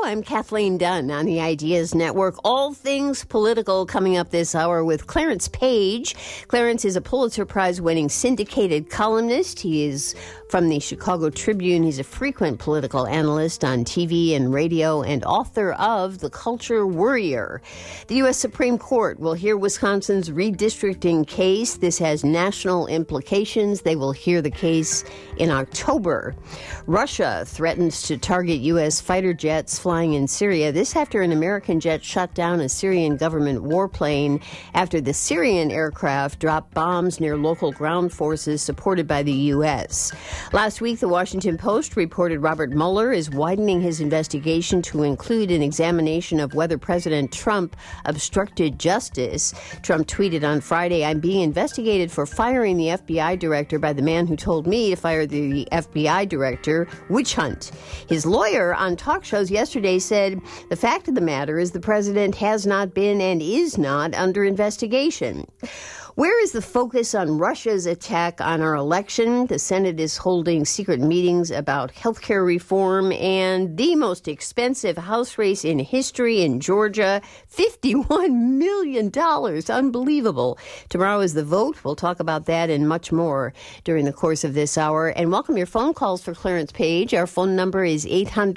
I'm Kathleen Dunn on the Ideas Network. All things political coming up this hour with Clarence Page. Clarence is a Pulitzer Prize-winning syndicated columnist. He is from the Chicago Tribune. He's a frequent political analyst on TV and radio and author of The Culture Worrier. The U.S. Supreme Court will hear Wisconsin's redistricting case. This has national implications. They will hear the case in October. Russia threatens to target U.S. fighter jets flying in Syria. This after an American jet shot down a Syrian government warplane after the Syrian aircraft dropped bombs near local ground forces supported by the U.S. Last week, the Washington Post reported Robert Mueller is widening his investigation to include an examination of whether President Trump obstructed justice. Trump tweeted on Friday, "I'm being investigated for firing the FBI director by the man who told me to fire the FBI director. Witch hunt." His lawyer on talk shows yesterday said, "The fact of the matter is the president has not been and is not under investigation." Where is the focus on Russia's attack on our election? The Senate is holding secret meetings about health care reform and the most expensive House race in history in Georgia, $51 million. Unbelievable. Tomorrow is the vote. We'll talk about that and much more during the course of this hour. And welcome your phone calls for Clarence Page. Our phone number is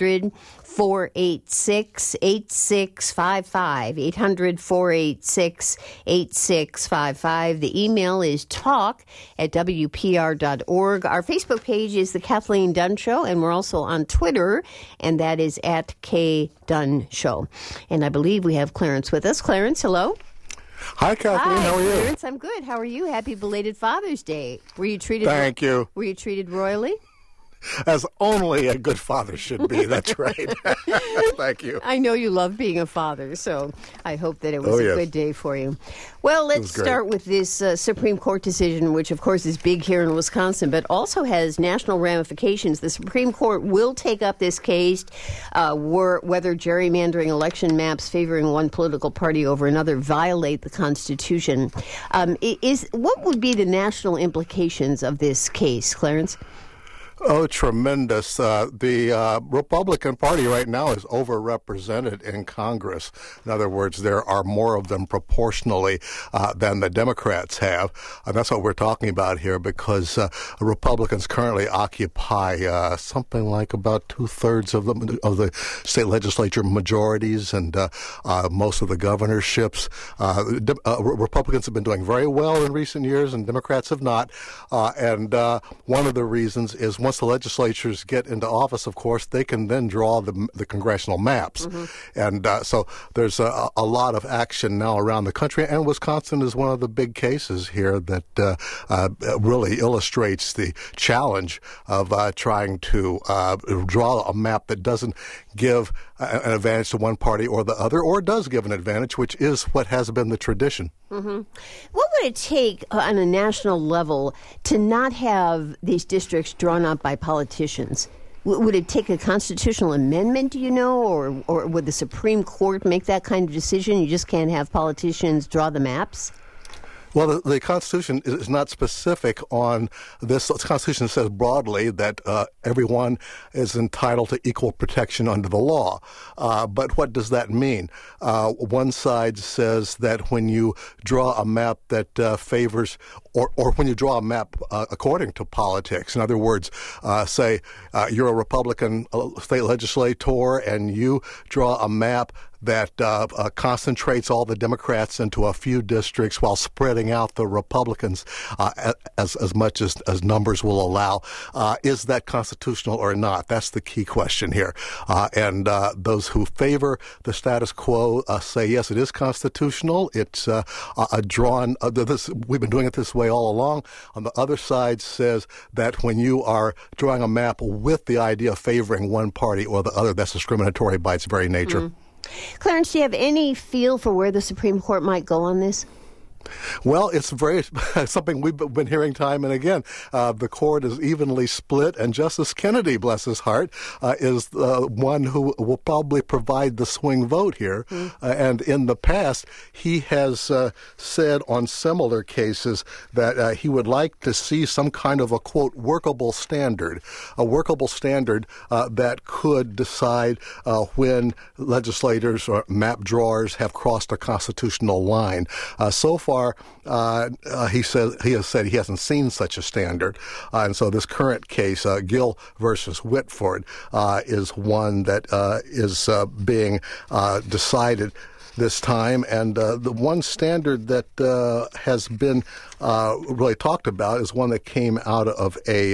800-486-8655, 800-486-8655. The email is talk@wpr.org. Our Facebook page is The Kathleen Dunn Show, and we're also on Twitter, and that is @KDunn And I believe we have Clarence with us. Clarence, hello. Hi, Kathleen. Hi, how are you? Clarence, I'm good. How are you? Happy belated Father's Day. Were you treated? Thank you. Were you treated royally? As only a good father should be. That's right. Thank you. I know you love being a father, so I hope that it was a good day for you. Well, let's start with this Supreme Court decision, which, of course, is big here in Wisconsin, but also has national ramifications. The Supreme Court will take up this case, whether gerrymandering election maps favoring one political party over another violate the Constitution. What would be the national implications of this case, Clarence? Oh, tremendous. The Republican Party right now is overrepresented in Congress. In other words, there are more of them proportionally than the Democrats have. And that's what we're talking about here because Republicans currently occupy something like about two-thirds of the state legislature majorities and most of the governorships. Republicans have been doing very well in recent years and Democrats have not. And one of the reasons is once the legislatures get into office, of course, they can then draw the congressional maps. Mm-hmm. And so there's a lot of action now around the country, and Wisconsin is one of the big cases here that really illustrates the challenge of trying to draw a map that doesn't give an advantage to one party or the other, or does give an advantage, which is what has been the tradition. Mm-hmm. What would it take on a national level to not have these districts drawn up by politicians? Would it take a constitutional amendment, do you know, or would the Supreme Court make that kind of decision? You just can't have politicians draw the maps? Well, the Constitution is not specific on this. The Constitution says broadly that everyone is entitled to equal protection under the law. But what does that mean? One side says that when you draw a map that favors, or when you draw a map according to politics, in other words, say you're a Republican state legislator and you draw a map that concentrates all the Democrats into a few districts while spreading out the Republicans as much as numbers will allow. Is that constitutional or not? That's the key question here. And those who favor the status quo say, yes, it is constitutional. It's drawn. We've been doing it this way all along. On the other side says that when you are drawing a map with the idea of favoring one party or the other, that's discriminatory by its very nature. Mm-hmm. Clarence, do you have any feel for where the Supreme Court might go on this? Well, it's very something we've been hearing time and again. The court is evenly split, and Justice Kennedy, bless his heart, is one who will probably provide the swing vote here. And in the past, he has said on similar cases that he would like to see some kind of a, quote, workable standard that could decide when legislators or map drawers have crossed a constitutional line. So far, he has said he hasn't seen such a standard, and so this current case, Gill versus Whitford, is one that is being decided this time, and the one standard that has been really talked about is one that came out of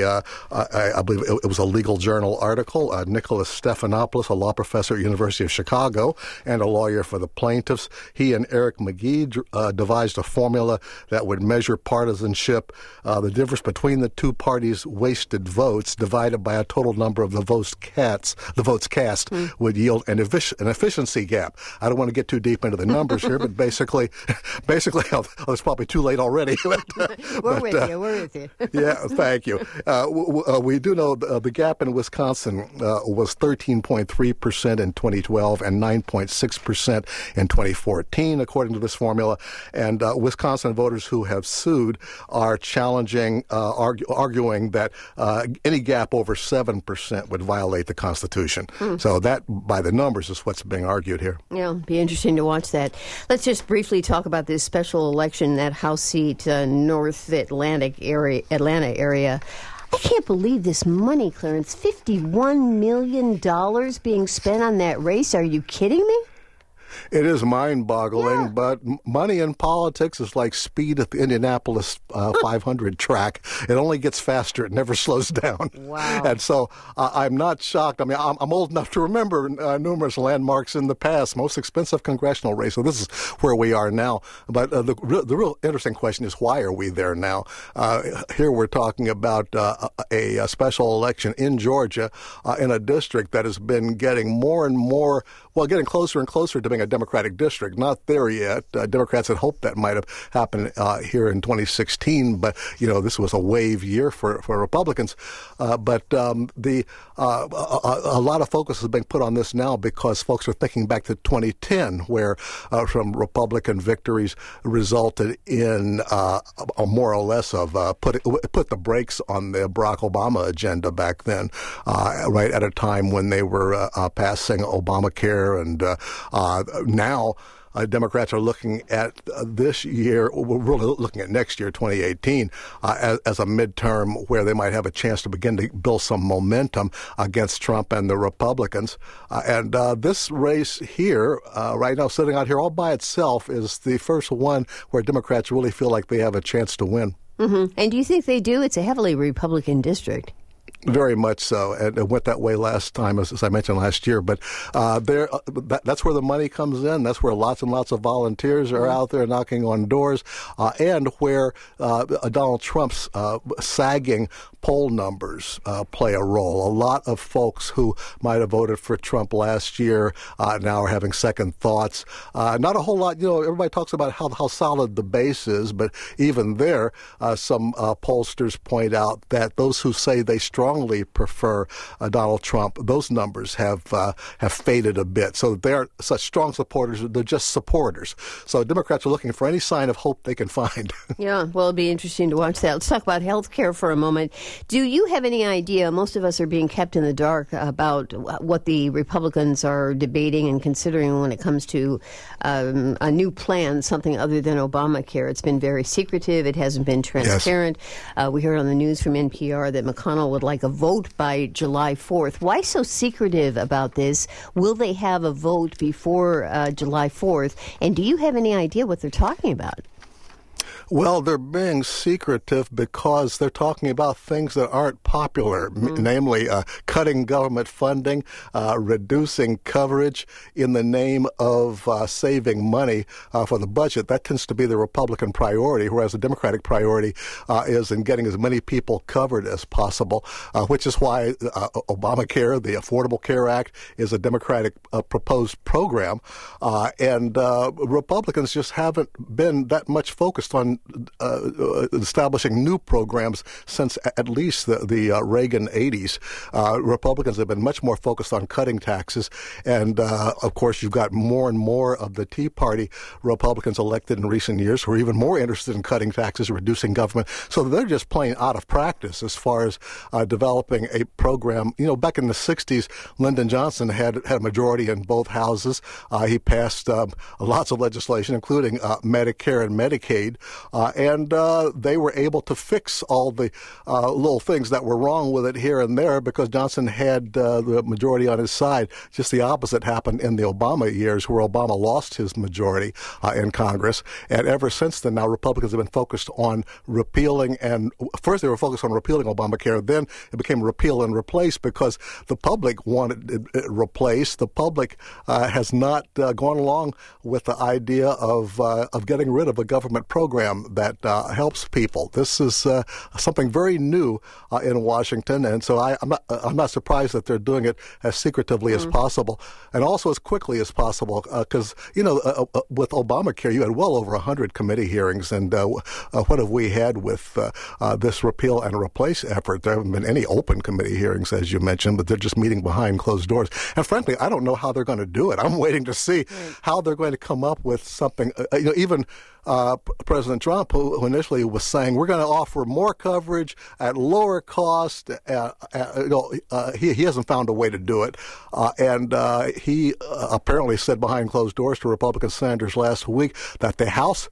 I believe it was a legal journal article. Nicholas Stephanopoulos, a law professor at University of Chicago and a lawyer for the plaintiffs, he and Eric McGee devised a formula that would measure partisanship, the difference between the two parties' wasted votes divided by a total number of the votes cast would yield an efficiency gap. I don't want to get too deep into the numbers here, but basically, it's probably too late already. We're with you. Yeah, thank you. We do know the gap in Wisconsin was 13.3% in 2012 and 9.6% in 2014, according to this formula. And Wisconsin voters who have sued are challenging, arguing that any gap over 7% would violate the Constitution. So that, by the numbers, is what's being argued here. Yeah, it'll be interesting to watch that. Let's just briefly talk about this special election, that House seat, North Atlanta area. I can't believe this money, Clarence. $51 million being spent on that race. Are you kidding me? It is mind-boggling, but money in politics is like speed at the Indianapolis 500 track. It only gets faster. It never slows down. Wow. And so I'm not shocked. I mean, I'm old enough to remember numerous landmarks in the past, most expensive congressional race. So this is where we are now. But the real interesting question is, why are we there now? Here we're talking about a special election in Georgia in a district that has been getting more and more, getting closer and closer to being a Democratic district. Not there yet. Democrats had hoped that might have happened here in 2016, but this was a wave year for Republicans. But a lot of focus has been put on this now because folks are thinking back to 2010, where some Republican victories resulted in more or less of put the brakes on the Barack Obama agenda back then, right at a time when they were passing Obamacare, and now Democrats are looking at this year, we're really looking at next year, 2018, as a midterm where they might have a chance to begin to build some momentum against Trump and the Republicans. And this race here, right now, sitting out here all by itself, is the first one where Democrats really feel like they have a chance to win. Mm-hmm. And do you think they do? It's a heavily Republican district. Very much so, and it went that way last time, as I mentioned last year. But that's where the money comes in. That's where lots and lots of volunteers are out there knocking on doors, and where Donald Trump's sagging poll numbers play a role. A lot of folks who might have voted for Trump last year now are having second thoughts. Not a whole lot. Everybody talks about how solid the base is, but even there, some pollsters point out that those who say they strongly prefer Donald Trump, those numbers have faded a bit. So they aren't such strong supporters. They're just supporters. So Democrats are looking for any sign of hope they can find. Yeah, well, it'll be interesting to watch that. Let's talk about health care for a moment. Do you have any idea, most of us are being kept in the dark about what the Republicans are debating and considering when it comes to a new plan, something other than Obamacare? It's been very secretive. It hasn't been transparent. Yes. We heard on the news from NPR that McConnell would like a vote by July 4th. Why so secretive about this? Will they have a vote before July 4th? And do you have any idea what they're talking about? Well, they're being secretive because they're talking about things that aren't popular, namely cutting government funding, reducing coverage in the name of saving money for the budget. That tends to be the Republican priority, whereas the Democratic priority is in getting as many people covered as possible, which is why Obamacare, the Affordable Care Act, is a Democratic proposed program. And Republicans just haven't been that much focused on establishing new programs since at least the Reagan 80s. Republicans have been much more focused on cutting taxes. And, of course, you've got more and more of the Tea Party Republicans elected in recent years who are even more interested in cutting taxes, reducing government. So they're just playing out of practice as far as developing a program. You know, back in the 60s, Lyndon Johnson had a majority in both houses. He passed lots of legislation, including Medicare and Medicaid. And they were able to fix all the little things that were wrong with it here and there because Johnson had the majority on his side. Just the opposite happened in the Obama years, where Obama lost his majority in Congress. And ever since then, now Republicans have been focused on repealing, and first they were focused on repealing Obamacare. Then it became repeal and replace because the public wanted it replaced. The public has not gone along with the idea of getting rid of a government program that helps people. This is something very new in Washington, and so I'm not surprised that they're doing it as secretively as possible, and also as quickly as possible. Because with Obamacare, you had well over 100 committee hearings, and what have we had with this repeal and replace effort? There haven't been any open committee hearings, as you mentioned, but they're just meeting behind closed doors. And frankly, I don't know how they're going to do it. I'm waiting to see how they're going to come up with something. Even President Trump, who initially was saying we're going to offer more coverage at lower cost, he hasn't found a way to do it, and he apparently said behind closed doors to Republican senators last week that the House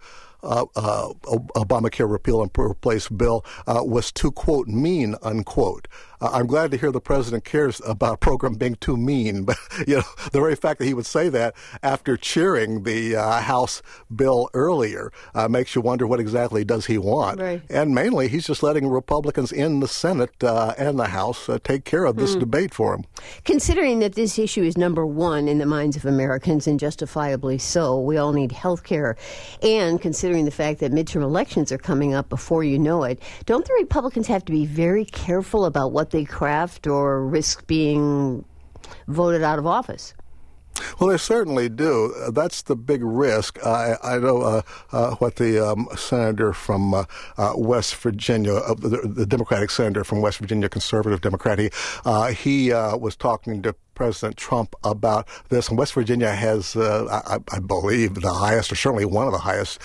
Obamacare repeal and replace bill was too, quote, mean, unquote. I'm glad to hear the president cares about a program being too mean, but the very fact that he would say that after cheering the House bill earlier makes you wonder what exactly does he want. Right. And mainly, he's just letting Republicans in the Senate and the House take care of this debate for him. Considering that this issue is number one in the minds of Americans, and justifiably so, we all need health care, and considering the fact that midterm elections are coming up before you know it, don't the Republicans have to be very careful about what they craft or risk being voted out of office? Well, they certainly do. That's the big risk. I know what the senator from West Virginia, the Democratic senator from West Virginia, conservative Democrat, he was talking to President Trump about this. And West Virginia has, I believe, the highest, or certainly one of the highest,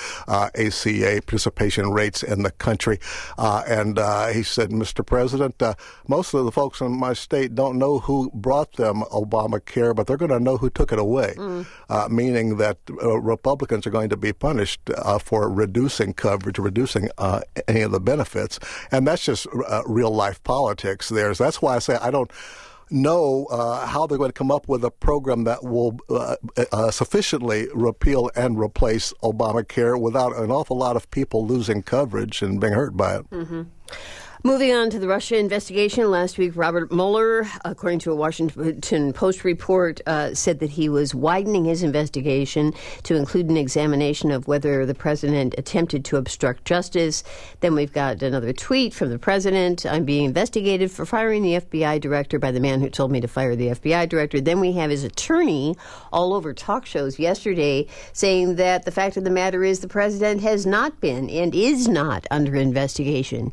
ACA participation rates in the country. And he said, Mr. President, most of the folks in my state don't know who brought them Obamacare, but they're going to know who took it away, meaning that Republicans are going to be punished for reducing coverage, reducing any of the benefits. And that's just real-life politics there. So that's why I say I don't know how they're going to come up with a program that will sufficiently repeal and replace Obamacare without an awful lot of people losing coverage and being hurt by it. Mm-hmm. Moving on to the Russia investigation, last week Robert Mueller, according to a Washington Post report, said that he was widening his investigation to include an examination of whether the president attempted to obstruct justice. Then we've got another tweet from the president. I'm being investigated for firing the FBI director by the man who told me to fire the FBI director. Then we have his attorney all over talk shows yesterday saying that the fact of the matter is the president has not been and is not under investigation.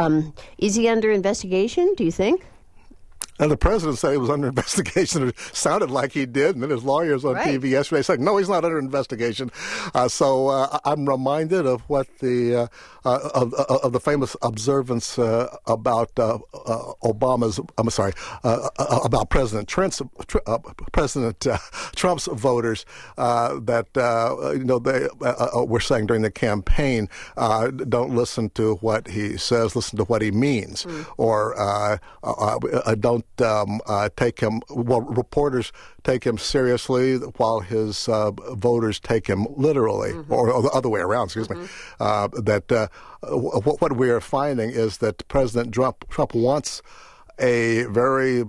Is he under investigation, do you think? And the president said he was under investigation. It sounded like he did. And then his lawyers on TV yesterday said, no, he's not under investigation. So I'm reminded of what the of the famous observance about about President Trump's voters that they were saying during the campaign, don't listen to what he says, listen to what he means, or don't take him, well, reporters take him seriously while his voters take him literally, or the other way around, excuse me. What we are finding is that President Trump wants a very,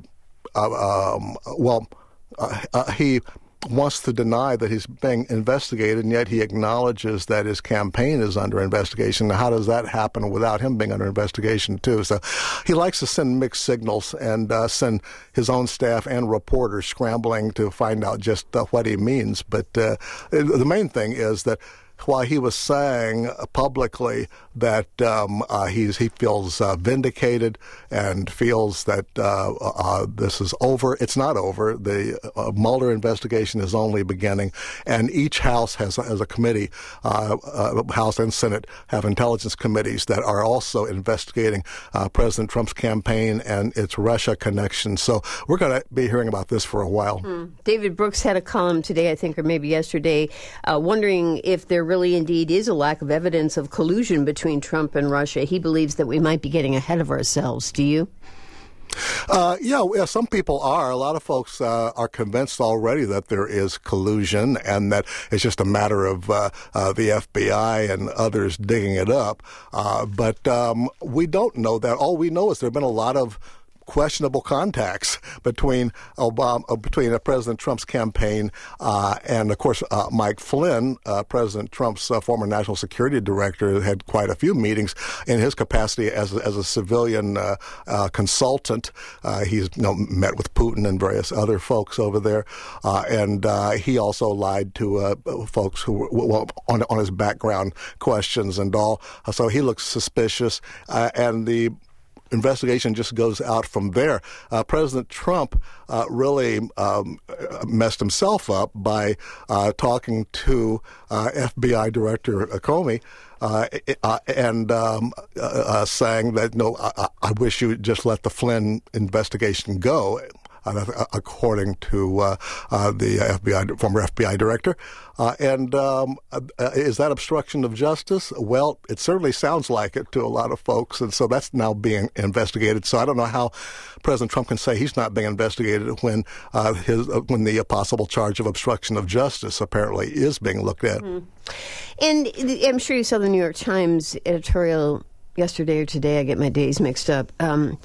he wants to deny that he's being investigated, and yet he acknowledges that his campaign is under investigation. Now, how does that happen without him being under investigation, too? So he likes to send mixed signals and send his own staff and reporters scrambling to find out just what he means. But the main thing is that while he was saying publicly that he feels vindicated and feels that this is over, it's not over. The Mueller investigation is only beginning, and each House has a committee, House and Senate have intelligence committees that are also investigating President Trump's campaign and its Russia connection. So we're going to be hearing about this for a while. David Brooks had a column today, I think, or maybe yesterday, wondering if there really indeed is a lack of evidence of collusion between Trump and Russia. He believes that we might be getting ahead of ourselves. Do you? Yeah, some people are. A lot of folks are convinced already that there is collusion and that it's just a matter of the FBI and others digging it up. But we don't know that. All we know is there have been a lot of questionable contacts between President Trump's campaign and, of course, Mike Flynn, President Trump's former national security director, had quite a few meetings in his capacity as a civilian consultant. He's met with Putin and various other folks over there, and he also lied to folks who were on his background questions and all. So he looks suspicious, and the investigation just goes out from there. President Trump really messed himself up by talking to FBI Director Comey and saying that, I wish you would just let the Flynn investigation go. According to the former FBI director. Is that obstruction of justice? Well, it certainly sounds like it to a lot of folks, and so that's now being investigated. So I don't know how President Trump can say he's not being investigated when the possible charge of obstruction of justice apparently is being looked at. And I'm sure you saw the New York Times editorial yesterday or today. I get my days mixed up. I'm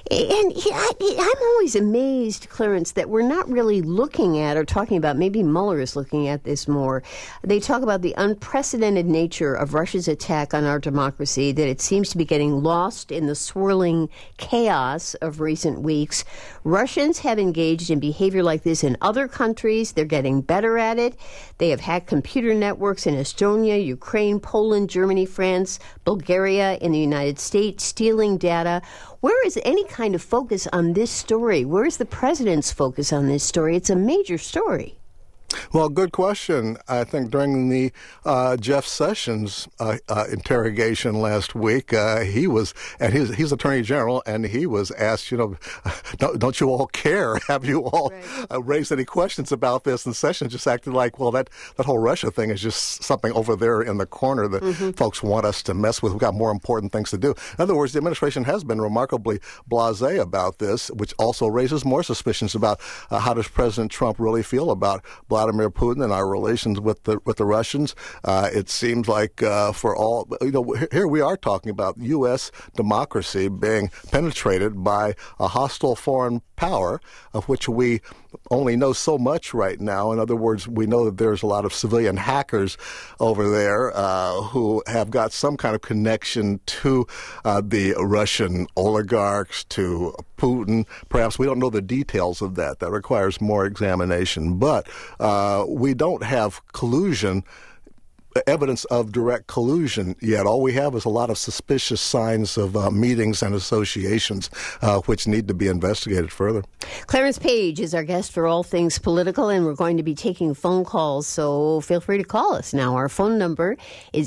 always amazed, Clarence, that we're not really looking at or talking about, maybe Mueller is looking at this more. They talk about the unprecedented nature of Russia's attack on our democracy, that it seems to be getting lost in the swirling chaos of recent weeks. Russians have engaged in behavior like this in other countries. They're getting better at it. They have hacked computer networks in Estonia, Ukraine, Poland, Germany, France, Bulgaria, in the United States, stealing data. Where is any kind of focus on this story? Where is the president's focus on this story? It's a major story. Well, good question. I think during the Jeff Sessions interrogation last week, he was, and he's Attorney General, and he was asked, don't you all care? Have you all raised any questions about this? And Sessions just acted like, well, that whole Russia thing is just something over there in the corner that folks want us to mess with. We've got more important things to do. In other words, the administration has been remarkably blasé about this, which also raises more suspicions about how does President Trump really feel about Vladimir Putin and our relations with the Russians. It seems like for all, here we are talking about U.S. democracy being penetrated by a hostile foreign power, of which we only know so much right now. In other words, we know that there's a lot of civilian hackers over there who have got some kind of connection to the Russian oligarchs, to Putin. Perhaps we don't know the details of that. That requires more examination. But we don't have collusion, evidence of direct collusion yet. All we have is a lot of suspicious signs of meetings and associations which need to be investigated further. Clarence Page is our guest for All Things Political, and we're going to be taking phone calls, so feel free to call us now. Our phone number is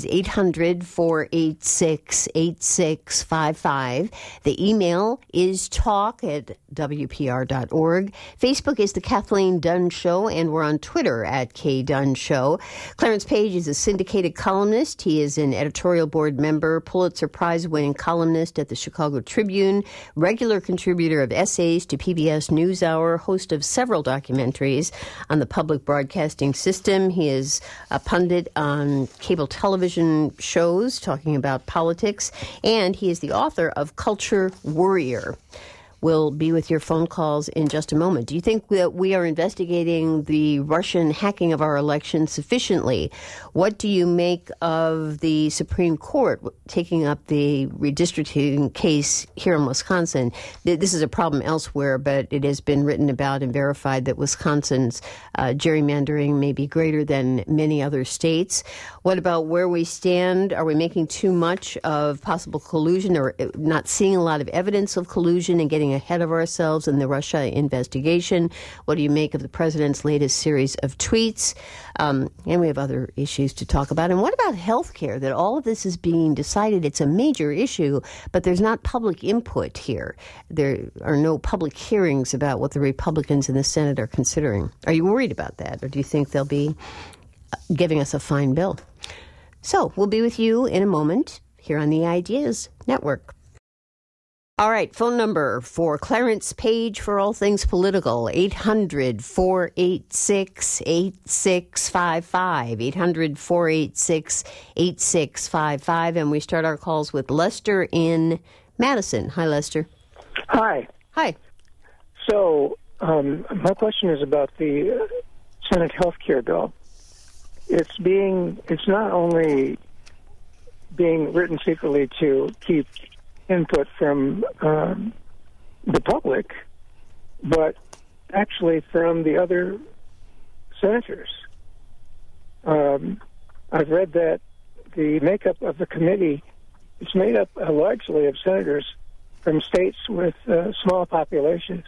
800-486-8655. The email is talk@wpr.org. Facebook is The Kathleen Dunn Show, and we're on Twitter @KDunn Show. Clarence Page is a syndicated columnist. He is an editorial board member, Pulitzer Prize-winning columnist at the Chicago Tribune, regular contributor of essays to PBS NewsHour, host of several documentaries on the public broadcasting system. He is a pundit on cable television shows talking about politics, and he is the author of Culture Warrior. We'll be with your phone calls in just a moment. Do you think that we are investigating the Russian hacking of our election sufficiently? What do you make of the Supreme Court taking up the redistricting case here in Wisconsin? This is a problem elsewhere, but it has been written about and verified that Wisconsin's gerrymandering may be greater than many other states. What about where we stand? Are we making too much of possible collusion or not seeing a lot of evidence of collusion and getting ahead of ourselves in the Russia investigation? What do you make of the president's latest series of tweets? And we have other issues to talk about. And what about health care? That all of this is being decided. It's a major issue, but there's not public input here. There are no public hearings about what the Republicans in the Senate are considering. Are you worried about that, or do you think they'll be giving us a fine bill? So we'll be with you in a moment here on the Ideas Network. All right, phone number for Clarence Page for all things political, 800-486-8655, 800-486-8655. And we start our calls with Lester in Madison. Hi, Lester. Hi. Hi. So my question is about the Senate health care bill. It's not only being written secretly to keep input from the public, but actually from the other senators. I've read that the makeup of the committee is made up largely of senators from states with small populations.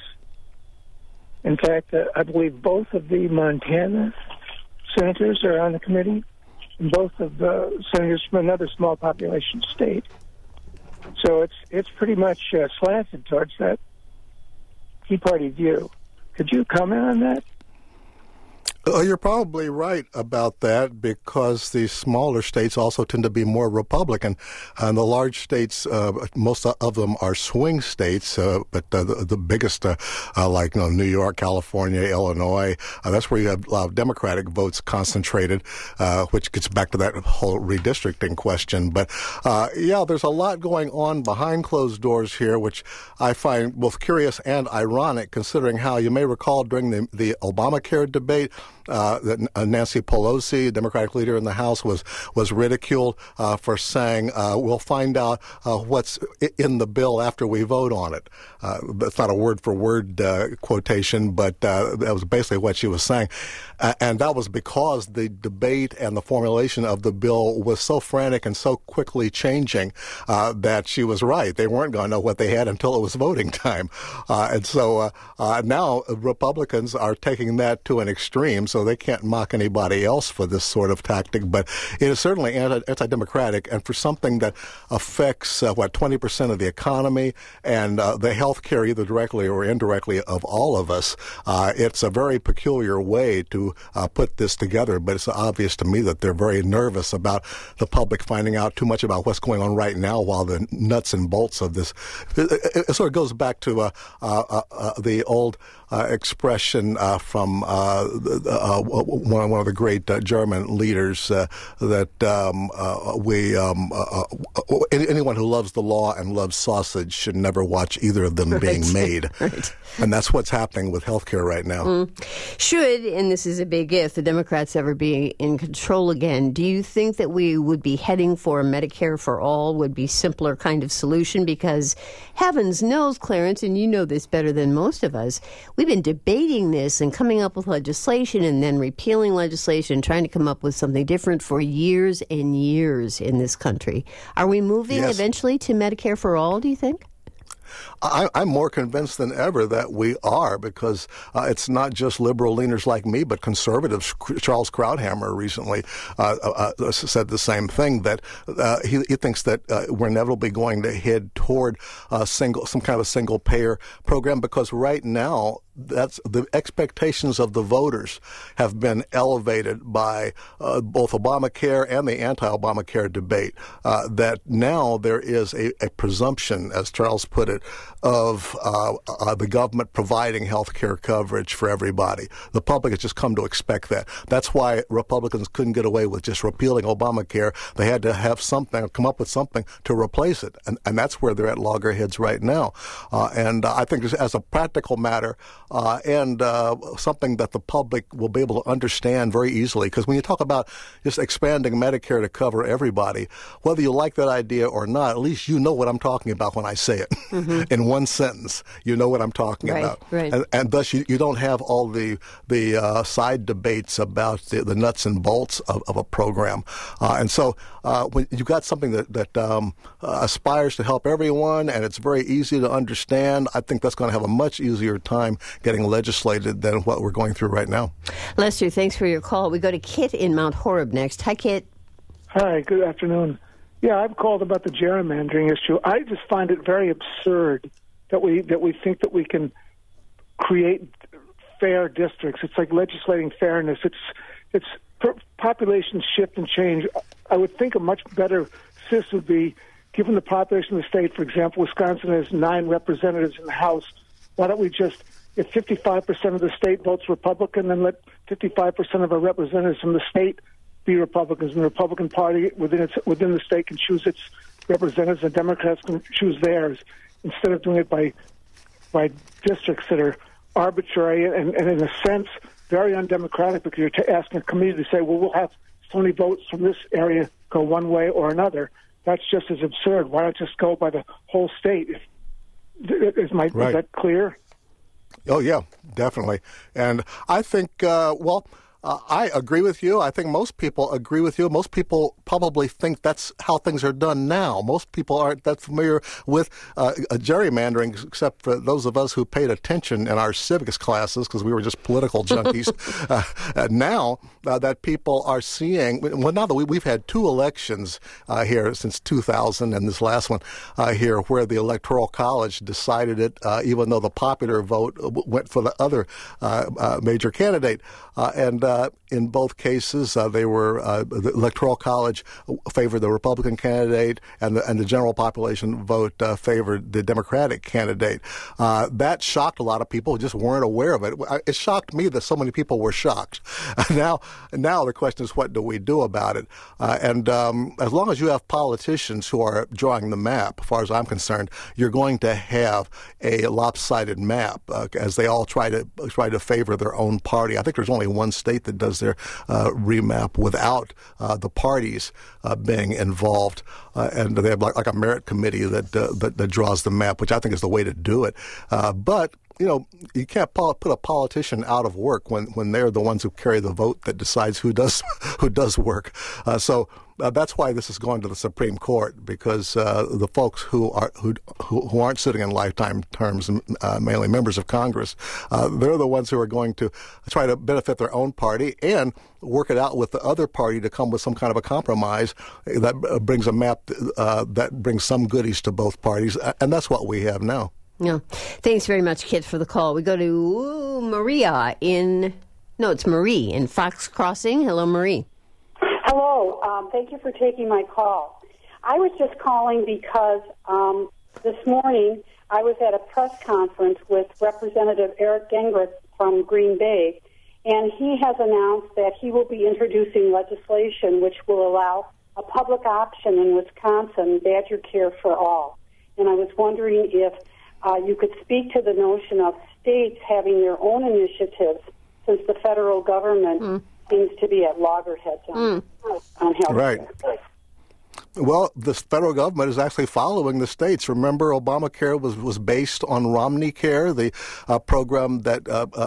In fact, I believe both of the Montana senators are on the committee, and both of the senators from another small population state. So it's pretty much slanted towards that Tea Party view. Could you comment on that? You're probably right about that, because the smaller states also tend to be more Republican. And the large states, most of them are swing states, but the biggest, like New York, California, Illinois, that's where you have a lot of Democratic votes concentrated, which gets back to that whole redistricting question. But yeah, there's a lot going on behind closed doors here, which I find both curious and ironic, considering how you may recall during the Obamacare debate, that Nancy Pelosi, Democratic leader in the House, was ridiculed for saying, we'll find out what's in the bill after we vote on it. That's not a word-for-word quotation, but that was basically what she was saying. And that was because the debate and the formulation of the bill was so frantic and so quickly changing that she was right. They weren't going to know what they had until it was voting time. And so now Republicans are taking that to an extreme, so they can't mock anybody else for this sort of tactic. But it is certainly anti-democratic, and for something that affects, 20% of the economy and the health care, either directly or indirectly, of all of us, it's a very peculiar way to put this together. But it's obvious to me that they're very nervous about the public finding out too much about what's going on right now, while the nuts and bolts of this, it sort of goes back to the old expression from one of the great German leaders that anyone who loves the law and loves sausage should never watch either of them being made. Right. And that's what's happening with healthcare right now. Should, and this is a big if, the Democrats ever be in control again, do you think that we would be heading for a Medicare for all, would be simpler kind of solution? Because heavens knows, Clarence, and you know this better than most of us, we've been debating this and coming up with legislation and then repealing legislation, trying to come up with something different for years and years in this country. Are we moving eventually to Medicare for all, do you think? I'm more convinced than ever that we are, because it's not just liberal leaners like me, but conservatives. Charles Krauthammer recently said the same thing, that he thinks that we're inevitably going to head toward some kind of a single-payer program, because right now that's the expectations of the voters have been elevated by both Obamacare and the anti-Obamacare debate. That now there is a presumption, as Charles put it, of the government providing health care coverage for everybody. The public has just come to expect that. That's why Republicans couldn't get away with just repealing Obamacare. They had to have something, come up with something to replace it. And that's where they're at loggerheads right now. And I think as a practical matter and something that the public will be able to understand very easily, because when you talk about just expanding Medicare to cover everybody, whether you like that idea or not, at least you know what I'm talking about when I say it. Mm-hmm. In one sentence, you know what I'm talking about. Right. And thus you don't have all the side debates about the nuts and bolts of a program. And so when you've got something that aspires to help everyone and it's very easy to understand, I think that's going to have a much easier time getting legislated than what we're going through right now. Lester, thanks for your call. We go to Kit in Mount Horeb next. Hi, Kit. Hi, good afternoon. Yeah, I've called about the gerrymandering issue. I just find it very absurd that we think that we can create fair districts. It's like legislating fairness. It's population shift and change. I would think a much better system would be, given the population of the state, for example, Wisconsin has 9 representatives in the House. Why don't we just, if 55% of the state votes Republican, then let 55% of our representatives from the state be Republicans, and the Republican Party within the state can choose its representatives, and Democrats can choose theirs, instead of doing it by districts that are arbitrary and in a sense very undemocratic, because you're asking a committee to say, well, we'll have so many votes from this area go one way or another. That's just as absurd. Why not just go by the whole state? Is that clear? Oh, yeah, definitely. And I think, I agree with you. I think most people agree with you. Most people probably think that's how things are done now. Most people aren't that familiar with gerrymandering, except for those of us who paid attention in our civics classes because we were just political junkies. Now that people are seeing, well, now that we've had 2 elections here since 2000 and this last one here where the Electoral College decided it, even though the popular vote went for the other major candidate. And in both cases, the Electoral College favored the Republican candidate, and the general population vote favored the Democratic candidate. That shocked a lot of people who just weren't aware of it. It shocked me that so many people were shocked. Now the question is, what do we do about it? And as long as you have politicians who are drawing the map, as far as I'm concerned, you're going to have a lopsided map as they all try to favor their own party. I think there's only one state that does their remap without the parties being involved, and they have like a merit committee that draws the map, which I think is the way to do it. But you can't put a politician out of work when they're the ones who carry the vote that decides who does work. So that's why this is going to the Supreme Court, because the folks who aren't sitting in lifetime terms, mainly members of Congress, they're the ones who are going to try to benefit their own party and work it out with the other party to come with some kind of a compromise that brings a map that brings some goodies to both parties, and that's what we have now. Yeah. Thanks very much, Kit, for the call. We go to Marie in Fox Crossing. Hello, Marie. Hello. Thank you for taking my call. I was just calling because this morning I was at a press conference with Representative Eric Gengras from Green Bay, and he has announced that he will be introducing legislation which will allow a public option in Wisconsin, Badger Care for All. And I was wondering if you could speak to the notion of states having their own initiatives, since the federal government seems to be at loggerheads on health right. care. Well, the federal government is actually following the states. Remember, Obamacare was based on Romney Care, the program that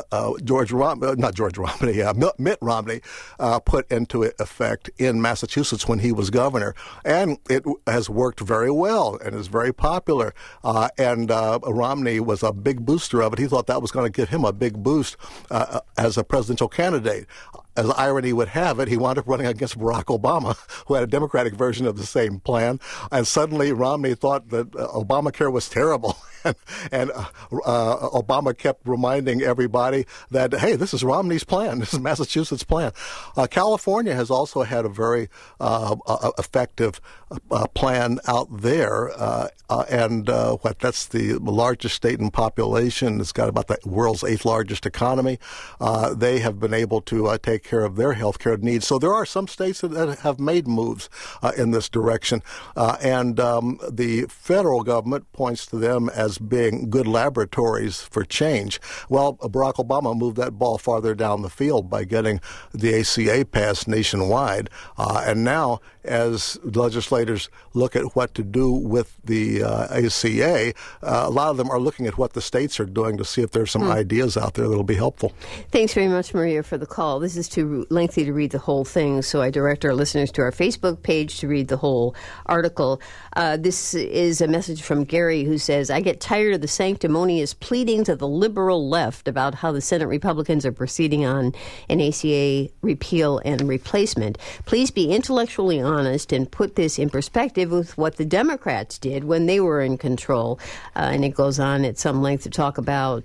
Mitt Romney put into effect in Massachusetts when he was governor. And it has worked very well and is very popular. And Romney was a big booster of it. He thought that was going to give him a big boost as a presidential candidate. As irony would have it, he wound up running against Barack Obama, who had a Democratic version of the same plan. And suddenly Romney thought that Obamacare was terrible. and Obama kept reminding everybody that, hey, this is Romney's plan. This is Massachusetts' plan. California has also had a very effective plan out there, and that's the largest state in population. It's got about the world's 8th largest economy. They have been able to take care of their health care needs. So there are some states that have made moves in this direction, and the federal government points to them as being good laboratories for change. Well, Barack Obama moved that ball farther down the field by getting the ACA passed nationwide, and now as legislators look at what to do with the ACA, a lot of them are looking at what the states are doing to see if there's some ideas out there that will be helpful. Thanks very much, Maria, for the call. This is too lengthy to read the whole thing, so I direct our listeners to our Facebook page to read the whole article. This is a message from Gary, who says, I get tired of the sanctimonious pleadings of the liberal left about how the Senate Republicans are proceeding on an ACA repeal and replacement. Please be intellectually honest and put this in perspective with what the Democrats did when they were in control. And it goes on at some length to talk about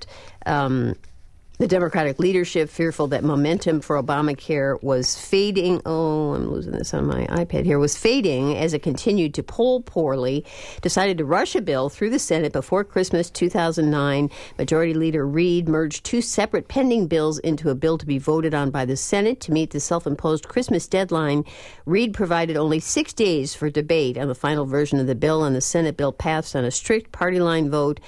the Democratic leadership fearful that momentum for Obamacare was fading. Oh, I'm losing this on my iPad here. Was fading as it continued to poll poorly. Decided to rush a bill through the Senate before Christmas 2009. Majority Leader Reid merged two separate pending bills into a bill to be voted on by the Senate to meet the self-imposed Christmas deadline. Reid provided only 6 days for debate on the final version of the bill, and the Senate bill passed on a strict party line vote,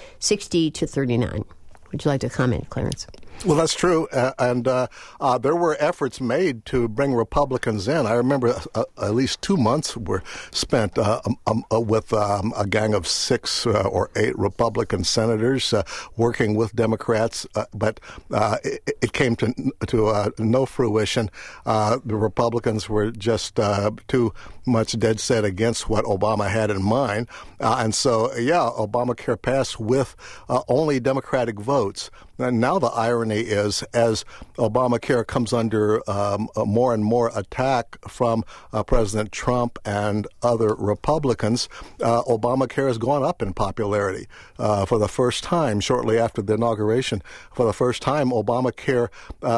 60-39. Would you like to comment, Clarence? Well, that's true, and there were efforts made to bring Republicans in. I remember at least 2 months were spent with a gang of 6 or 8 Republican senators working with Democrats, but it came to no fruition. The Republicans were just too much dead set against what Obama had in mind, and so, Obamacare passed with only Democratic votes. And now the irony is, as Obamacare comes under more and more attack from President Trump and other Republicans, Obamacare has gone up in popularity. For the first time, shortly after the inauguration, for the first time, Obamacare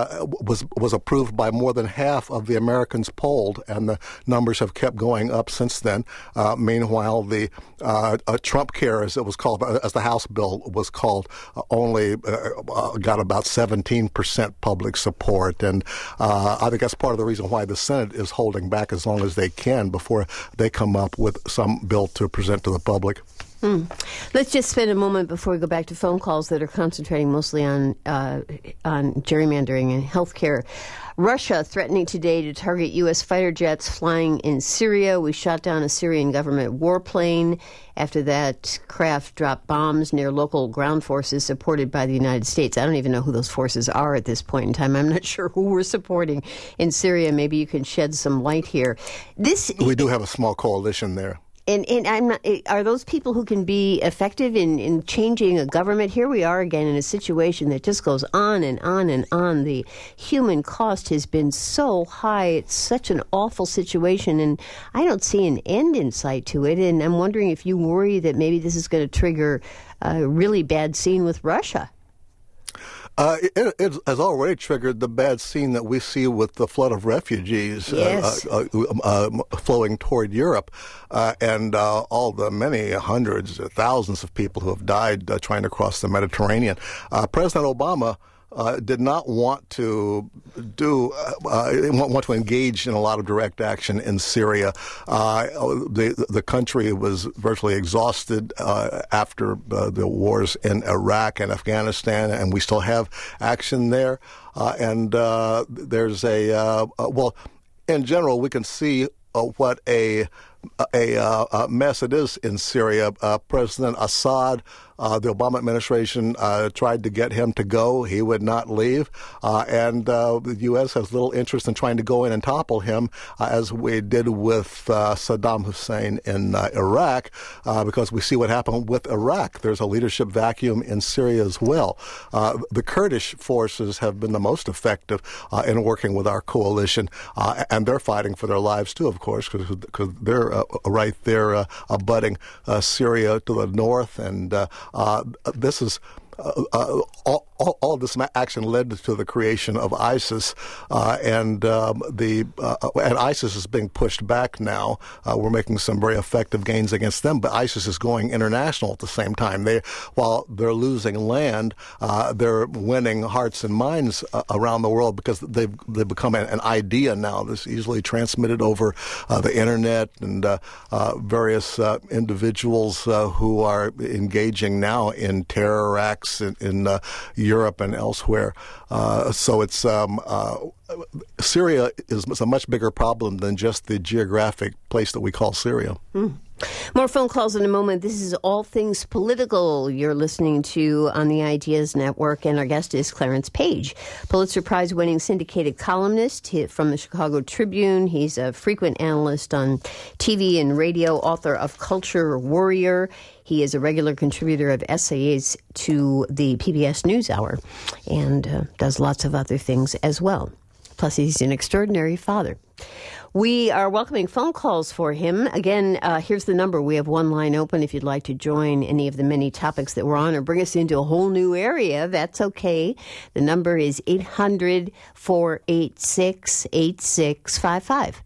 was approved by more than half of the Americans polled, and the numbers have kept going up since then. Meanwhile, the Trump Care, as it was called, as the House bill was called, only got about 17% public support, and I think that's part of the reason why the Senate is holding back as long as they can before they come up with some bill to present to the public. Let's just spend a moment before we go back to phone calls that are concentrating mostly on gerrymandering and health care. Russia threatening today to target U.S. fighter jets flying in Syria. We shot down a Syrian government warplane. After that, craft dropped bombs near local ground forces supported by the United States. I don't even know who those forces are at this point in time. I'm not sure who we're supporting in Syria. Maybe you can shed some light here. We do have a small coalition there. And I'm not, are those people who can be effective in changing a government? Here we are again in a situation that just goes on and on and on. The human cost has been so high. It's such an awful situation, and I don't see an end in sight to it. And I'm wondering if you worry that maybe this is going to trigger a really bad scene with Russia. It has already triggered the bad scene that we see with the flood of refugees flowing toward Europe, and all the many hundreds, thousands of people who have died trying to cross the Mediterranean. President Obama did not want to engage in a lot of direct action in Syria. The country was virtually exhausted after the wars in Iraq and Afghanistan, and we still have action there. And there's in general, we can see what a mess it is in Syria. President Assad, the Obama administration tried to get him to go. He would not leave. And the U.S. has little interest in trying to go in and topple him, as we did with Saddam Hussein in Iraq, because we see what happened with Iraq. There's a leadership vacuum in Syria as well. The Kurdish forces have been the most effective in working with our coalition, and they're fighting for their lives too, of course, because they're right there abutting Syria to the north, and this is. All of this action led to the creation of ISIS, and ISIS is being pushed back now. We're making some very effective gains against them, but ISIS is going international at the same time. While they're losing land, they're winning hearts and minds around the world because they've become an idea now that's easily transmitted over the internet, and various individuals who are engaging now in terror acts in Europe and elsewhere. So it's Syria is a much bigger problem than just the geographic place that we call Syria. More phone calls in a moment. This is All Things Political you're listening to on the Ideas Network, and our guest is Clarence Page, Pulitzer Prize-winning syndicated columnist from the Chicago Tribune. He's a frequent analyst on TV and radio, author of Culture Warrior. He is a regular contributor of essays to the PBS NewsHour and does lots of other things as well. Plus, he's an extraordinary father. We are welcoming phone calls for him. Again, here's the number. We have one line open if you'd like to join any of the many topics that we're on or bring us into a whole new area. That's okay. The number is 800-486-8655.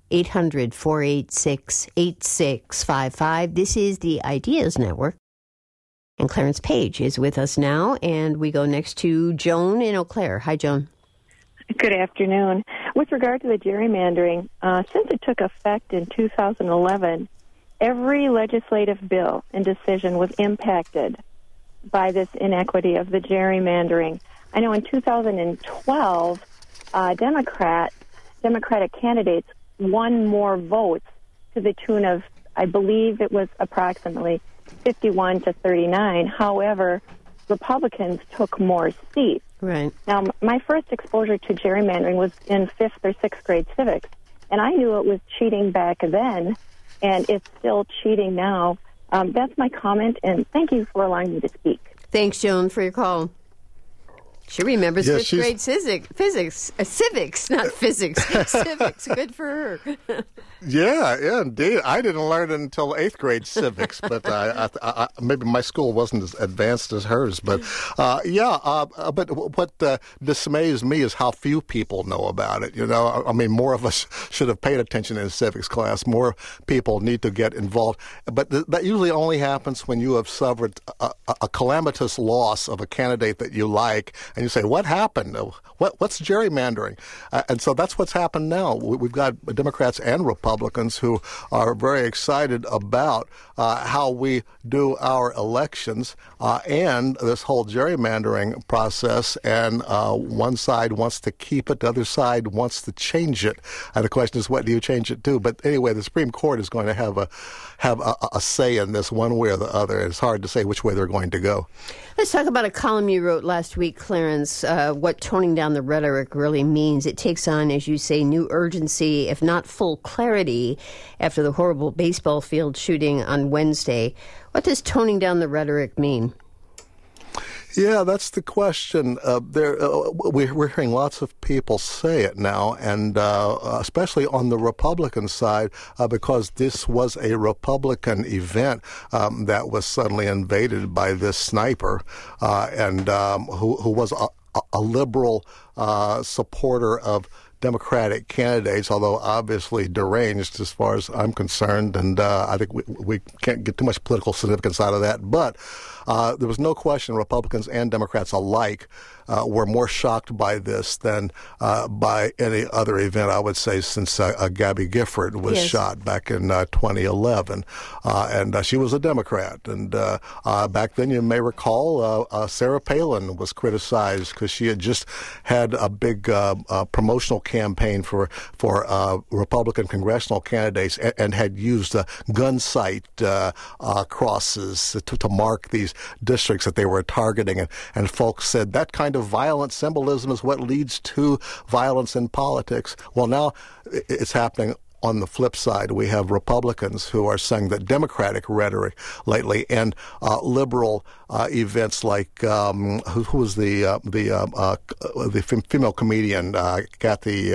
800-486-8655. This is the Ideas Network. And Clarence Page is with us now. And we go next to Joan in Eau Claire. Hi, Joan. Good afternoon. With regard to the gerrymandering, since it took effect in 2011, every legislative bill and decision was impacted by this inequity of the gerrymandering. I know in 2012, Democratic candidates won more votes to the tune of, I believe it was approximately 51 to 39. However, Republicans took more seats. Right. Now, my first exposure to gerrymandering was in 5th or 6th grade civics, and I knew it was cheating back then, and it's still cheating now. That's my comment, and thank you for allowing me to speak. Thanks, Joan, for your call. She remembers 5th grade civics, not physics. Civics, good for her. Yeah, indeed. I didn't learn it until 8th grade civics, but I maybe my school wasn't as advanced as hers. But but what dismays me is how few people know about it. You know, I mean, more of us should have paid attention in civics class. More people need to get involved. But that usually only happens when you have suffered a calamitous loss of a candidate that you like. And you say, what happened? What's gerrymandering? And so that's what's happened now. We've got Democrats and Republicans who are very excited about how we do our elections and this whole gerrymandering process. And one side wants to keep it, the other side wants to change it. And the question is, what do you change it to? But anyway, the Supreme Court is going to have a say in this one way or the other. It's hard to say which way they're going to go. Let's talk about a column you wrote last week, Clarence, what toning down the rhetoric really means. It takes on, as you say, new urgency, if not full clarity, after the horrible baseball field shooting on Wednesday. What does toning down the rhetoric mean? Yeah, that's the question. We're hearing lots of people say it now, and especially on the Republican side, because this was a Republican event that was suddenly invaded by this sniper, and who was a liberal supporter of Democratic candidates, although obviously deranged as far as I'm concerned, and I think we can't get too much political significance out of that. But there was no question Republicans and Democrats alike were more shocked by this than by any other event, I would say, since Gabby Gifford was shot back in 2011. And she was a Democrat. And back then, you may recall, Sarah Palin was criticized because she had just had a big promotional campaign for Republican congressional candidates and had used gun sight crosses to mark these districts that they were targeting. And folks said that kind of violent symbolism is what leads to violence in politics. Well, now it's happening on the flip side. We have Republicans who are saying that Democratic rhetoric lately and liberal events like who was the female comedian Kathy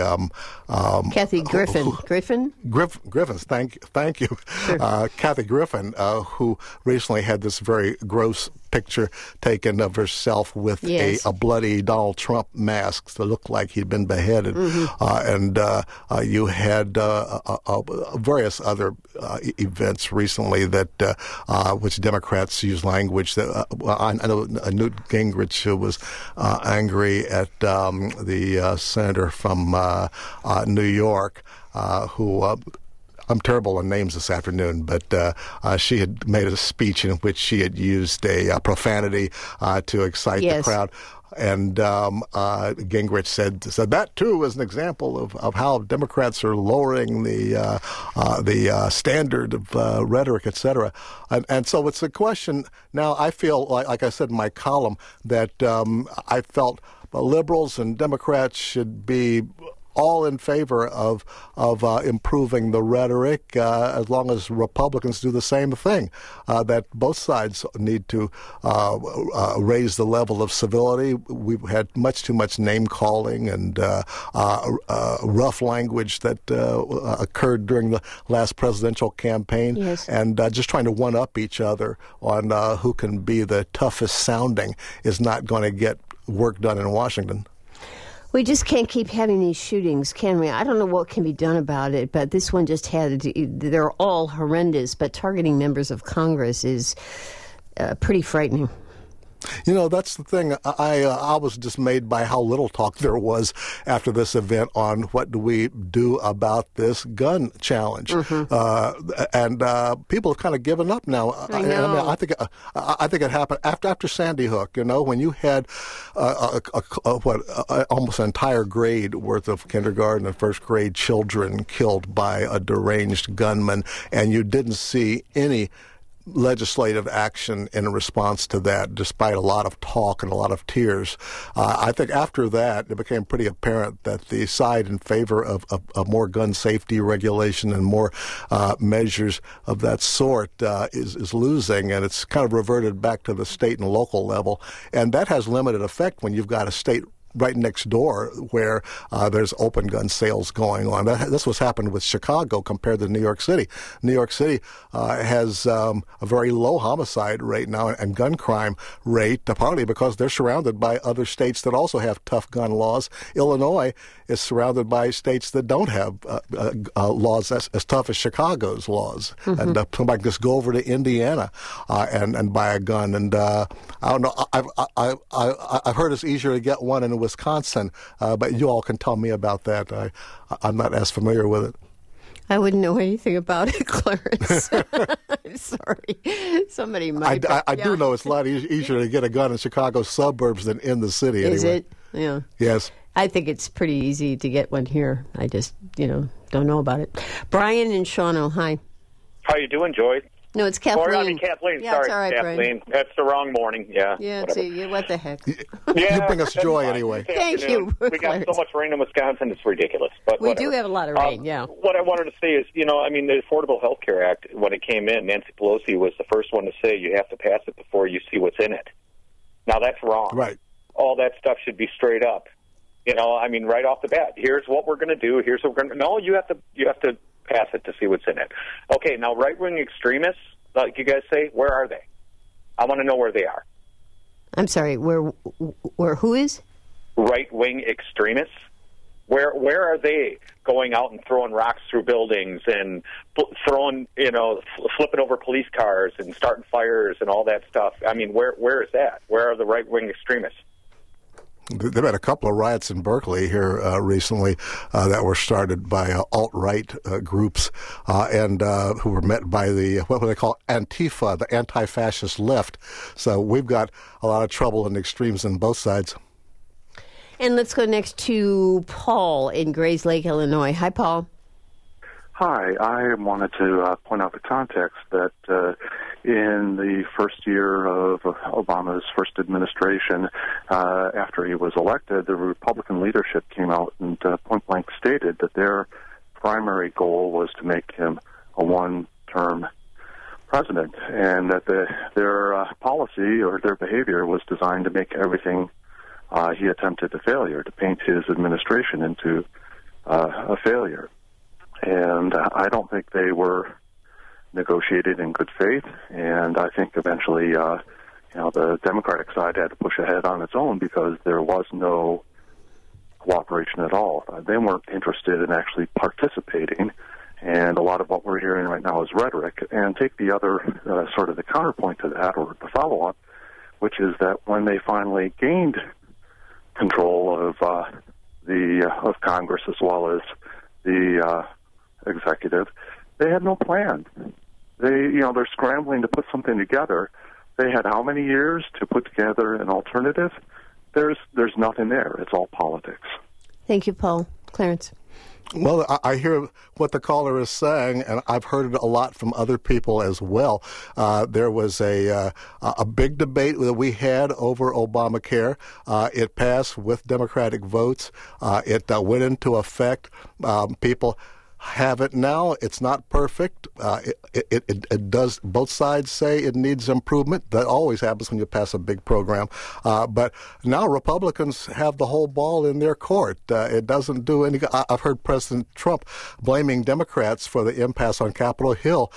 Griffin. Griffin. Thank you. Sure. Kathy Griffin, who recently had this very gross picture taken of herself with Yes. a bloody Donald Trump mask to look like he'd been beheaded. And you had various other events recently that which Democrats use language that I know Newt Gingrich was angry at the senator from New York who I'm terrible on names this afternoon, but she had made a speech in which she had used a profanity to excite the crowd. And Gingrich said that too is an example of how Democrats are lowering the standard of rhetoric, et cetera. And so it's a question. Now I feel like I said in my column that I felt liberals and Democrats should be all in favor of improving the rhetoric, as long as Republicans do the same thing. That both sides need to raise the level of civility. We've had much too much name calling and rough language that occurred during the last presidential campaign, and just trying to one up each other on who can be the toughest sounding is not going to get work done in Washington. We just can't keep having these shootings, can we? I don't know what can be done about it, but this one just had, they're all horrendous, but targeting members of Congress is pretty frightening. You know, that's the thing. I was dismayed by how little talk there was after this event on what do we do about this gun challenge, and people have kind of given up now. I know. I think it happened after Sandy Hook. You know, when you had almost an entire grade worth of kindergarten and first grade children killed by a deranged gunman, and you didn't see any legislative action in response to that, despite a lot of talk and a lot of tears. I think after that, it became pretty apparent that the side in favor of more gun safety regulation and more measures of that sort is losing, and it's kind of reverted back to the state and local level. And that has limited effect when you've got a state right next door where there's open gun sales going on. This was happened with Chicago compared to New York City. New York City has a very low homicide rate now and gun crime rate, partly because they're surrounded by other states that also have tough gun laws. Illinois is surrounded by states that don't have laws as tough as Chicago's laws. And somebody can just go over to Indiana and buy a gun. And I don't know, I've heard it's easier to get one in Wisconsin, but you all can tell me about that. I'm not as familiar with it. I wouldn't know anything about it, Clarence. I'm sorry. Somebody might. I do know it's a lot easier to get a gun in Chicago's suburbs than in the city. Is anyway. it? Yeah. Yes. I think it's pretty easy to get one here. I just, don't know about it. Brian and Shawano, hi. How you doing, Joy? No, it's Kathleen. I mean Kathleen. Yeah, Sorry, it's all right, Kathleen. Brian. That's the wrong morning. Yeah. Yeah, what the heck? Yeah, you bring us joy anyway. Thank you. We got so much rain in Wisconsin, it's ridiculous. But we do have a lot of rain, yeah. What I wanted to say is, the Affordable Health Care Act, when it came in, Nancy Pelosi was the first one to say you have to pass it before you see what's in it. Now, that's wrong. Right. All that stuff should be straight up. Right off the bat. Here's what we're going to do. Here's what we're going to... No, you have to pass it to see what's in it. Okay, now right-wing extremists, like you guys say, where are they? I want to know where they are. I'm sorry, where who is? Right-wing extremists. Where are they going out and throwing rocks through buildings and throwing, flipping over police cars and starting fires and all that stuff? I mean, where is that? Where are the right-wing extremists? There have been a couple of riots in Berkeley here recently that were started by alt-right groups and who were met by what they call Antifa, the anti-fascist left. So we've got a lot of trouble and extremes on both sides. And let's go next to Paul in Grays Lake, Illinois. Hi, Paul. Hi. I wanted to point out the context that in the first year of Obama's first administration, after he was elected, the Republican leadership came out and point-blank stated that their primary goal was to make him a one-term president, and that their policy or their behavior was designed to make everything he attempted a failure, to paint his administration into a failure. And I don't think they were negotiated in good faith, and I think eventually the Democratic side had to push ahead on its own because there was no cooperation at all. They weren't interested in actually participating, and a lot of what we're hearing right now is rhetoric. And take the other sort of the counterpoint to that, or the follow-up, which is that when they finally gained control of of Congress as well as the executive, they had no plan. They're scrambling to put something together. They had how many years to put together an alternative? There's nothing there. It's all politics. Thank you, Paul. Clarence. Well, I hear what the caller is saying, and I've heard it a lot from other people as well. There was a big debate that we had over Obamacare. It passed with Democratic votes. It went into effect. People have it now. It's not perfect. It does. Both sides say it needs improvement. That always happens when you pass a big program. But now Republicans have the whole ball in their court. It doesn't do any. I've heard President Trump blaming Democrats for the impasse on Capitol Hill,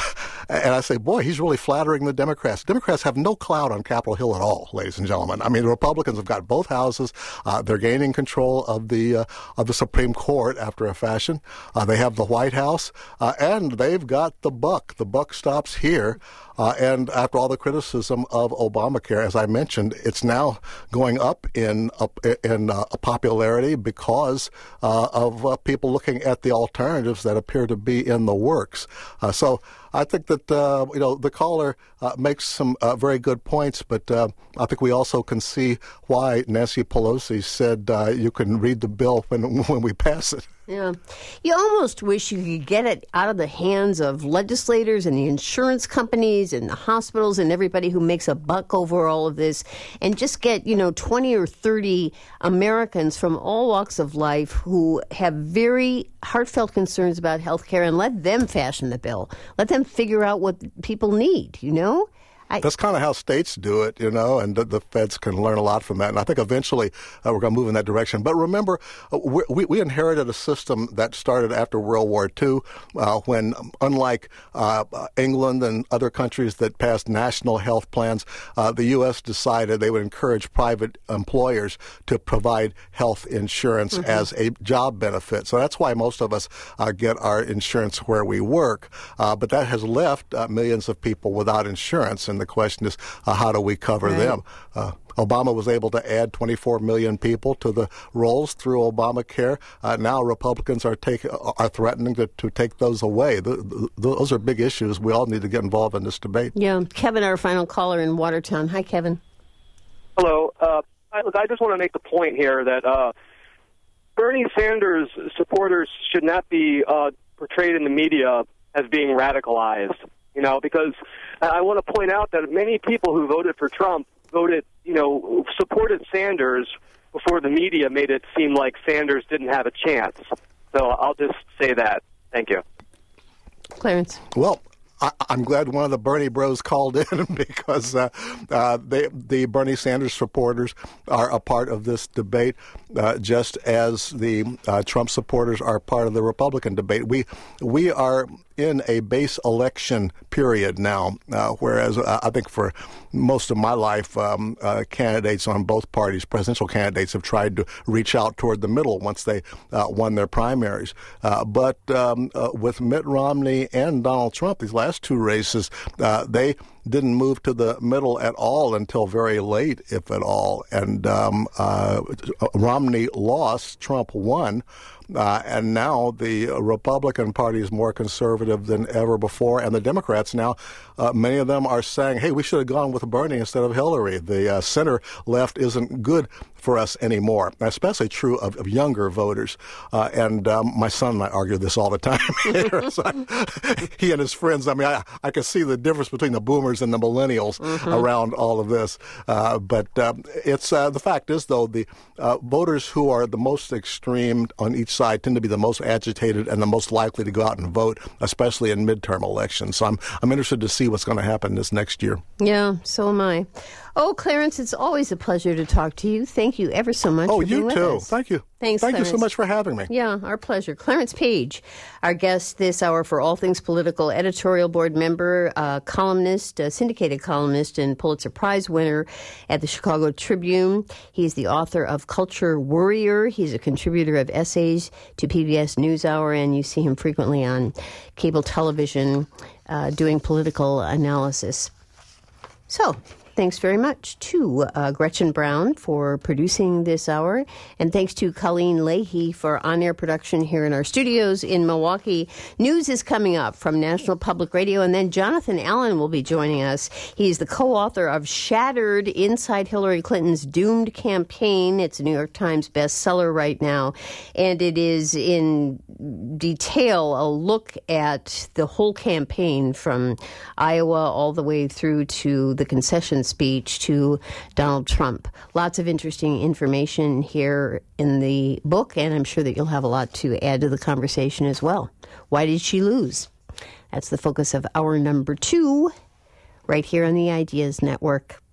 and I say, boy, he's really flattering the Democrats. Democrats have no clout on Capitol Hill at all, ladies and gentlemen. I mean, the Republicans have got both houses. They're gaining control of the Supreme Court after a fashion. They have the White House, and they've got the buck. The buck stops here. And after all the criticism of Obamacare, as I mentioned, it's now going up in popularity because of people looking at the alternatives that appear to be in the works. So I think that the caller makes some very good points, but I think we also can see why Nancy Pelosi said you can read the bill when we pass it. Yeah. You almost wish you could get it out of the hands of legislators and the insurance companies and the hospitals and everybody who makes a buck over all of this, and just get, 20 or 30 Americans from all walks of life who have very heartfelt concerns about health care, and let them fashion the bill. Let them figure out what people need, That's kind of how states do it, and the feds can learn a lot from that. And I think eventually we're going to move in that direction. But remember, we inherited a system that started after World War II when, unlike England and other countries that passed national health plans, the U.S. decided they would encourage private employers to provide health insurance as a job benefit. So that's why most of us get our insurance where we work. But that has left millions of people without insurance. And the question is, how do we cover them? Obama was able to add 24 million people to the rolls through Obamacare. Now Republicans are threatening to take those away. Those are big issues. We all need to get involved in this debate. Yeah. Kevin, our final caller in Watertown. Hi, Kevin. Hello. I just want to make the point here that Bernie Sanders supporters should not be portrayed in the media as being radicalized. Because I want to point out that many people who voted for Trump supported Sanders before the media made it seem like Sanders didn't have a chance. So I'll just say that. Thank you. Clarence. Well, I'm glad one of the Bernie bros called in because the Bernie Sanders supporters are a part of this debate, just as the Trump supporters are part of the Republican debate. We are in a base election period now, whereas I think for most of my life, candidates on both parties, presidential candidates, have tried to reach out toward the middle once they won their primaries. But with Mitt Romney and Donald Trump, these last two races, they didn't move to the middle at all until very late, if at all. And Romney lost, Trump won. And now the Republican Party is more conservative than ever before. And the Democrats now, many of them are saying, hey, we should have gone with Bernie instead of Hillary. The center left isn't good for us anymore. Especially true of younger voters. And my son and I argue this all the time. So he and his friends, I can see the difference between the boomers and the millennials around all of this. But it's the fact is, though, the voters who are the most extreme on each side tend to be the most agitated and the most likely to go out and vote, especially in midterm elections. So I'm interested to see what's going to happen this next year. Yeah, so am I. Oh, Clarence, it's always a pleasure to talk to you. Thank you ever so much for being with us. Oh, you too. Thank you. Thanks, Thank Clarence. you so much for having me. Yeah, our pleasure. Clarence Page, our guest this hour for All Things Political, editorial board member, columnist, syndicated columnist, and Pulitzer Prize winner at the Chicago Tribune. He's the author of Culture Worrier. He's a contributor of essays to PBS NewsHour, and you see him frequently on cable television doing political analysis. So, thanks very much to Gretchen Brown for producing this hour, and thanks to Colleen Leahy for on-air production here in our studios in Milwaukee. News is coming up from National Public Radio, and then Jonathan Allen will be joining us. He's the co-author of Shattered, Inside Hillary Clinton's Doomed Campaign. It's a New York Times bestseller right now, and it is in detail a look at the whole campaign from Iowa all the way through to the concession speech to Donald Trump. Lots of interesting information here in the book, and I'm sure that you'll have a lot to add to the conversation as well. Why did she lose? That's the focus of hour number 2 right here on the Ideas Network.